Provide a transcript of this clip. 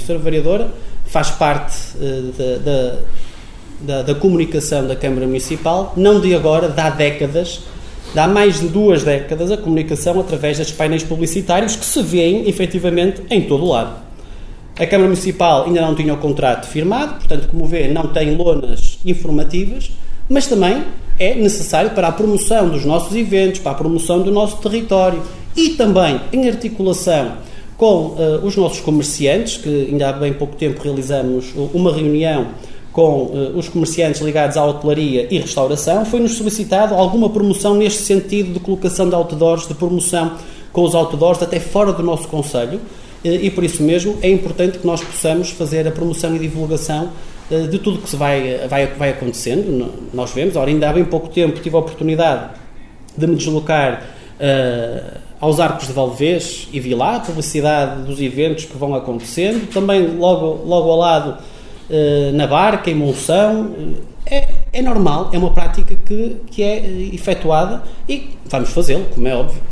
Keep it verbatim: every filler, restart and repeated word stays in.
A senhora Vereadora faz parte uh, da, da, da comunicação da Câmara Municipal, não de agora, de há décadas, de há mais de duas décadas, a comunicação através destes painéis publicitários que se vêem, efetivamente, em todo o lado. A Câmara Municipal ainda não tinha o contrato firmado, portanto, como vê, não tem lonas informativas, mas também é necessário para a promoção dos nossos eventos, para a promoção do nosso território e também em articulação com uh, os nossos comerciantes, que ainda há bem pouco tempo realizamos uma reunião com uh, os comerciantes ligados à hotelaria e restauração, foi-nos solicitado alguma promoção neste sentido de colocação de outdoors, de promoção com os outdoors até fora do nosso concelho, uh, e por isso mesmo é importante que nós possamos fazer a promoção e divulgação uh, de tudo que se vai, vai, vai acontecendo. Nós vemos, ora, ainda há bem pouco tempo tive a oportunidade de me deslocar uh, aos Arcos de Valdevez e vi lá a publicidade dos eventos que vão acontecendo, também logo, logo ao lado uh, na Barca, em Monção. É, é normal, é uma prática que, que é efetuada e vamos fazê-lo, como é óbvio.